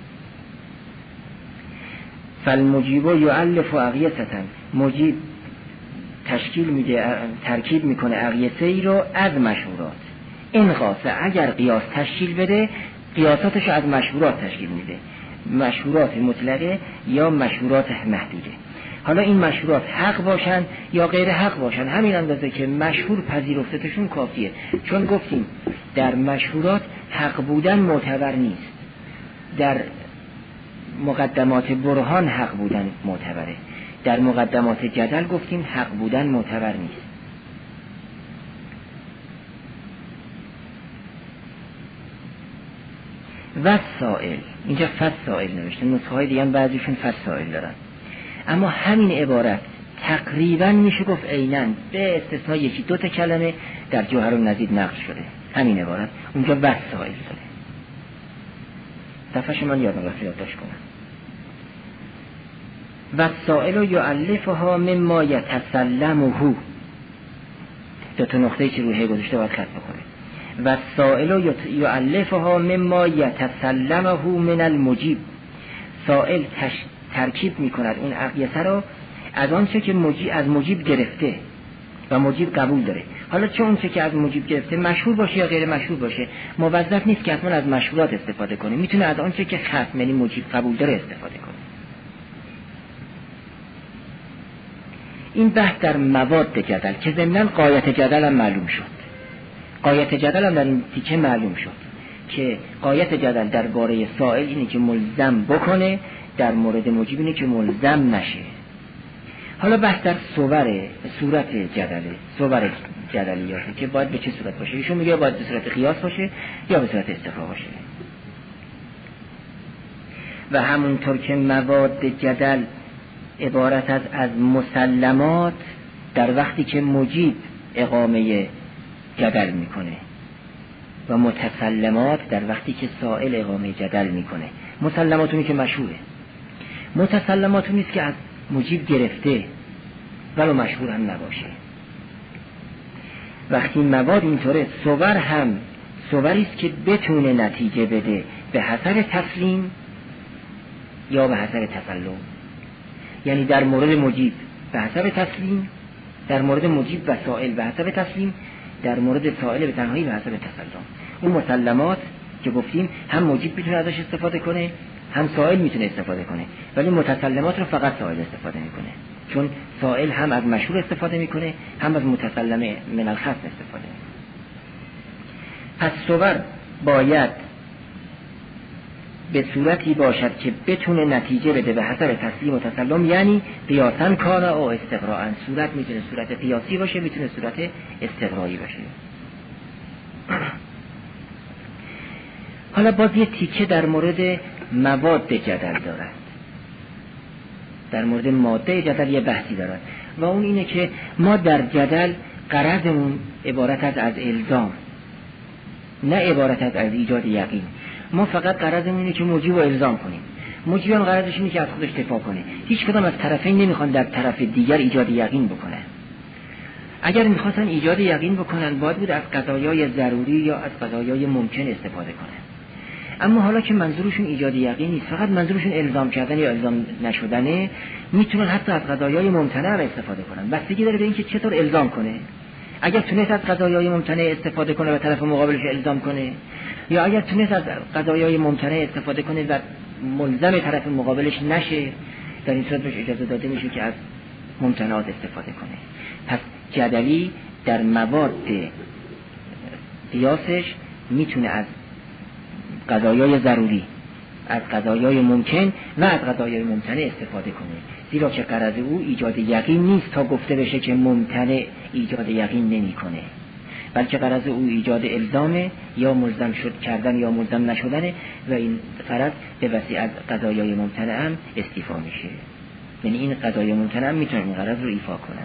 فالمجیب یؤلف اغیثة، مجیب تشکیل میده، ترکیب میکنه اغیثه ای رو از مشهورات. این قاسه اگر قیاس تشکیل بده قیاساتش از مشهورات تشکیل میده، مشهورات مطلقه یا مشهورات محدوده. حالا این مشهورات حق باشن یا غیر حق باشن، همین اندازه که مشهور پذیرفتشون کافیه. چون گفتیم در مشهورات حق بودن معتبر نیست، در مقدمات برهان حق بودن معتبره، در مقدمات جدل گفتیم حق بودن معتبر نیست. و سائل، اینجا فسائل نوشته، نسخه های دیگه هم بعضیشون فسائل دارن، اما همین عبارت تقریبا میشه گفت عیناً به استثناء یکی دو تا کلمه در جوهر النضید نقل شده. همین عبارت اونجا وسائل داره. صفحه من یادم رفت یادداشت کنم. و السائل یؤلفها مما یتسلمه. دو تا نقطه که روی گذاشته باید خط بکنه. و السائل یؤلفها مما یتسلمه من المجیب. سائل ترکیب میکند اون اقیسه را از آنچه که از مجیب گرفته و مجیب قبول داره. حالا چه اون چه که از مجیب گرفته مشهور باشه یا غیر مشهور باشه، موظف نیست که حتما از مشهورات استفاده کنه، میتونه از آنچه که ختم یعنی مجیب قبول داره استفاده کنه. این بحث در مواد جدل که ضمناً غایت جدل هم معلوم شد. غایت جدل هم در این تیکه معلوم شد که غایت جدل درباره سائل اینه که ملزم بکنه، در مورد مجیب اینه که ملزم نشه. حالا بحث در صورت جدله، صور جدلیاته که باید به چه صورت باشه. ایشون میگه باید به صورت قیاس باشه یا به صورت استقرا باشه. و همونطور که مواد جدل عبارت از مسلمات در وقتی که مجیب اقامه جدل میکنه و متسلمات در وقتی که سائل اقامه جدل میکنه. مسلماتونی که مشهوره، متسلماتونی است که از مجیب گرفته ولو مشهور هم نباشه. وقتی مواد اینطوره، صور هم صوری است که بتونه نتیجه بده به حسب تسلیم یا به حسب تسلم. یعنی در مورد مجیب به حسب تسلیم، در مورد مجیب و سائل به حسب تسلیم، در مورد سائل به تنهایی به حسب تسلم. اون مسلمات که گفتیم هم مجیب میتونه ازش استفاده کنه هم سائل میتونه استفاده کنه، ولی متسلمات رو فقط سائل استفاده میکنه، چون سائل هم از مشهور استفاده میکنه هم از متسلم من الخصم استفاده میکنه. پس صور باید به صورتی باشد که بتونه نتیجه بده به حسب تسلیم و تسلم، یعنی قیاساً کان او استقراءً. صورت میتونه صورت قیاسی باشه، میتونه صورت استقرایی باشه. حالا باز یه تیکه در مورد مواد جدل دارد، در مورد ماده جدل یه بحثی دارد و اون اینه که ما در جدل غرضمون عبارت از الزام، نه عبارت از ایجاد یقین. ما فقط غرضمون اینه که موجب رو الزام کنیم. موجب هم غرضش اینه که از خودش دفاع کنه. هیچ کدام از طرفین نمیخوان در طرف دیگر ایجاد یقین بکنن. اگر میخواستن ایجاد یقین بکنن باید بود از قضایای ضروری یا از قضایای ممکن استفاده کنن. اما حالا که منظورشون ایجاد یقین نیست، فقط منظورشون الزام کردن یا الزام نشدنه، میتونن حتی از قضایای ممتنع هم استفاده کنن. بستگی داره به اینکه چطور الزام کنه. اگر تونست از قضایای ممتنع استفاده کنه و طرف مقابلش الزام کنه، یا اگر تونست از قضایای ممتنع استفاده کنه و ملزم طرف مقابلش نشه، در این صورت بهش اجازه داده میشه که از ممتنعات استفاده کنه. پس جدلی در مواد قیاسش میتونه از قضایای ضروری، از قضایای ممکن و از قضایای ممتنع استفاده کنه، زیرا که غرض او ایجاد یقین نیست تا گفته بشه که ممتنع ایجاد یقین نمیکنه، بلکه غرض او ایجاد الزامه یا ملزم شد کردن یا ملزم نشدنه و این غرض به وسیله از قضایای ممتنع هم استیفا میشه. یعنی این قضایای ممتنع هم میتونن این غرض رو ایفا کنن.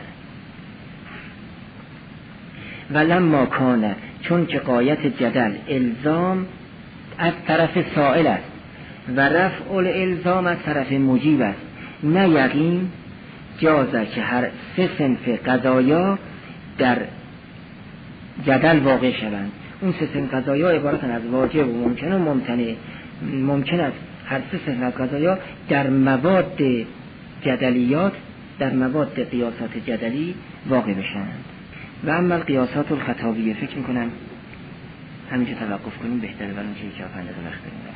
ولما کان، چون که غایت جدل الزام از طرف سائل است و رفع الالزام از طرف مجیب است، نه یقین، جازه که هر سه صنف قضایا در جدل واقع شوند. اون سه صنف قضایا عبارتن از واجب و ممکن و ممتنع. ممکن است هر سه صنف قضایا در مواد جدلیات، در مواد قیاسات جدلی واقع بشوند. و اما قیاسات الخطابیه، فکر میکنم همینجا توقف کنیم بهتره، ولی چه 4-5 دقیقه وقت داریم.